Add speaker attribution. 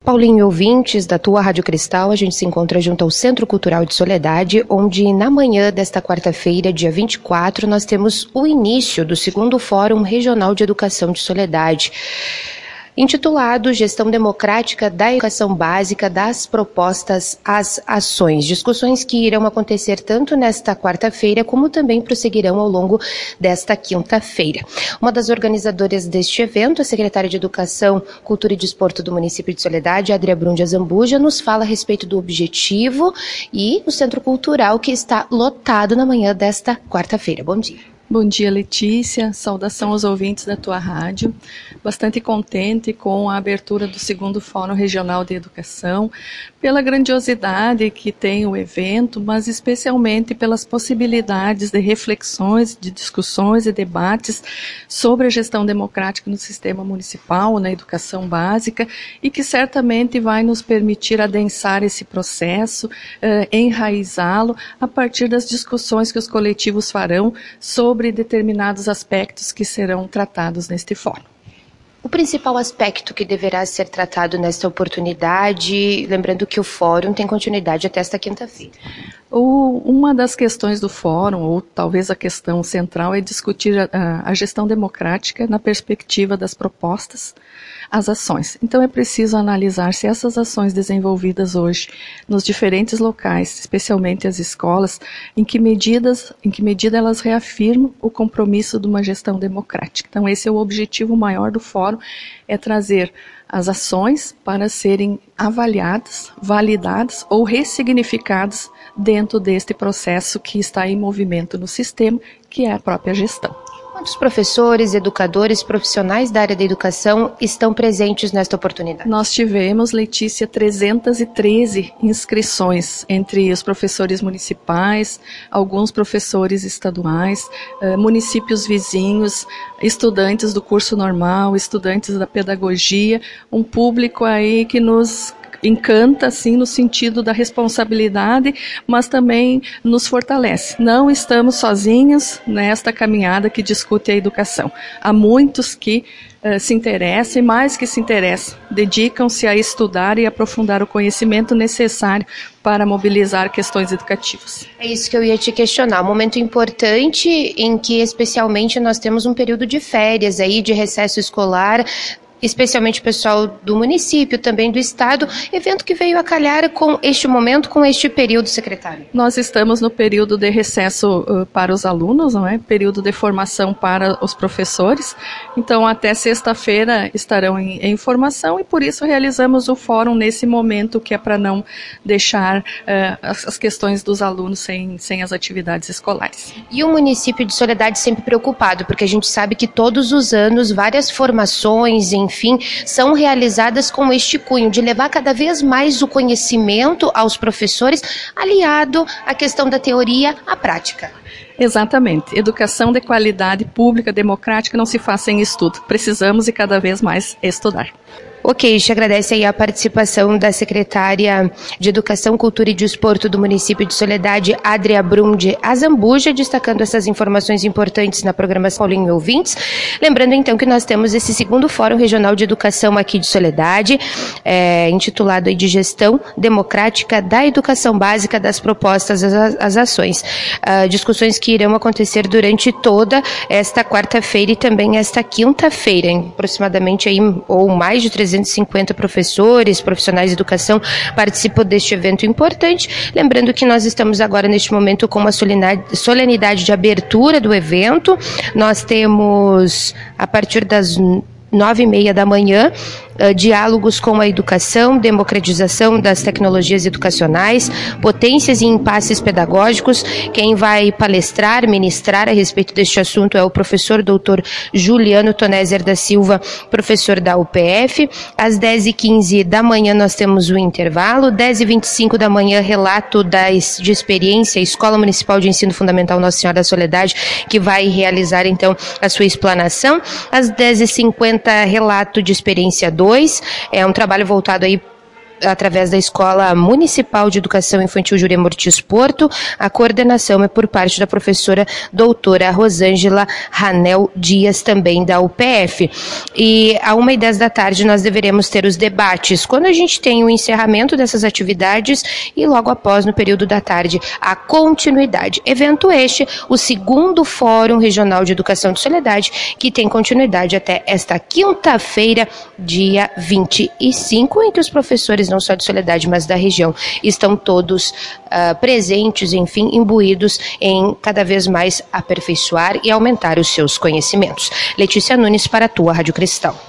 Speaker 1: Paulinho e ouvintes da tua Rádio Cristal, a gente se encontra junto ao Centro Cultural de Soledade, onde na manhã desta quarta-feira, dia 24, nós temos o início do segundo Fórum Regional de Educação de Soledade, intitulado Gestão Democrática da Educação Básica, das Propostas às Ações. Discussões que irão acontecer tanto nesta quarta-feira, como também prosseguirão ao longo desta quinta-feira. Uma das organizadoras deste evento, a secretária de Educação, Cultura e Desporto do município de Soledade, Adria Brum de Azambuja, nos fala a respeito do objetivo e o Centro Cultural que está lotado na manhã desta quarta-feira. Bom dia.
Speaker 2: Bom dia, Letícia. Saudação aos ouvintes da tua rádio. Bastante contente com a abertura do segundo Fórum Regional de Educação, pela grandiosidade que tem o evento, mas especialmente pelas possibilidades de reflexões, de discussões e debates sobre a gestão democrática no sistema municipal, na educação básica, e que certamente vai nos permitir adensar esse processo, enraizá-lo a partir das discussões que os coletivos farão sobre determinados aspectos que serão tratados neste fórum.
Speaker 1: O principal aspecto que deverá ser tratado nesta oportunidade, lembrando que o fórum tem continuidade até esta quinta-feira.
Speaker 2: Uma das questões do fórum, ou talvez a questão central, é discutir a gestão democrática na perspectiva das propostas às ações. Então é preciso analisar se essas ações desenvolvidas hoje nos diferentes locais, especialmente as escolas, em que medida elas reafirmam o compromisso de uma gestão democrática. Então esse é o objetivo maior do fórum, é trazer as ações para serem avaliadas, validadas ou ressignificadas dentro deste processo que está em movimento no sistema, que é a própria gestão.
Speaker 1: Quantos professores, educadores, profissionais da área da educação estão presentes nesta oportunidade?
Speaker 2: Nós tivemos, Letícia, 313 inscrições entre os professores municipais, alguns professores estaduais, municípios vizinhos, estudantes do curso normal, estudantes da pedagogia, um público aí que nos encanta, assim, no sentido da responsabilidade, mas também nos fortalece. Não estamos sozinhos nesta caminhada que discute a educação. Há muitos que se interessam, e mais que se interessam, dedicam-se a estudar e aprofundar o conhecimento necessário para mobilizar questões educativas.
Speaker 1: É isso que eu ia te questionar. Um momento importante em que, especialmente, nós temos um período de férias aí, de recesso escolar, especialmente o pessoal do município, também do estado, evento que veio a calhar com este momento, com este período, secretário.
Speaker 2: Nós estamos no período de recesso para os alunos, não é? Período de formação para os professores, então até sexta-feira estarão em formação e por isso realizamos o fórum nesse momento, que é para não deixar as questões dos alunos sem as atividades escolares.
Speaker 1: E o município de Soledade sempre preocupado, porque a gente sabe que todos os anos várias formações, enfim, são realizadas com este cunho de levar cada vez mais o conhecimento aos professores, aliado à questão da teoria à prática.
Speaker 2: Exatamente. Educação de qualidade pública, democrática, não se faz sem estudo. Precisamos e cada vez mais estudar.
Speaker 1: Ok, te agradece aí a participação da secretária de Educação, Cultura e Desporto do município de Soledade, Adria Brum de Azambuja, destacando essas informações importantes na programação Paulinho e ouvintes. Lembrando então que nós temos esse segundo Fórum Regional de Educação aqui de Soledade, intitulado aí de Gestão Democrática da Educação Básica, das Propostas às Ações. Discussões que irão acontecer durante toda esta quarta-feira e também esta quinta-feira, aproximadamente aí, ou mais de 350 professores, profissionais de educação participam deste evento importante. Lembrando que nós estamos agora neste momento com uma solenidade de abertura do evento. Nós temos, a partir das 9h30 da manhã, diálogos com a educação, democratização das tecnologias educacionais, potências e impasses pedagógicos. Quem vai palestrar, ministrar a respeito deste assunto é o professor doutor Juliano Tonézer da Silva, professor da UPF. Às 10h15 da manhã nós temos o intervalo, 10h25 da manhã, relato de experiência, Escola Municipal de Ensino Fundamental Nossa Senhora da Soledade, que vai realizar então a sua explanação. Às 10h50, relato de experiência 2, é um trabalho voltado aí através da Escola Municipal de Educação Infantil Jurema Ortiz Porto. A coordenação é por parte da professora doutora Rosângela Ranel Dias, também da UPF. E às 1h10 da tarde nós deveremos ter os debates, quando a gente tem o encerramento dessas atividades e logo após, no período da tarde, a continuidade. Evento este, o segundo Fórum Regional de Educação de Soledade, que tem continuidade até esta quinta-feira, dia 25, em que os professores, não só de Soledade, mas da região, estão todos presentes, enfim, imbuídos em cada vez mais aperfeiçoar e aumentar os seus conhecimentos. Letícia Nunes para a tua Rádio Cristal.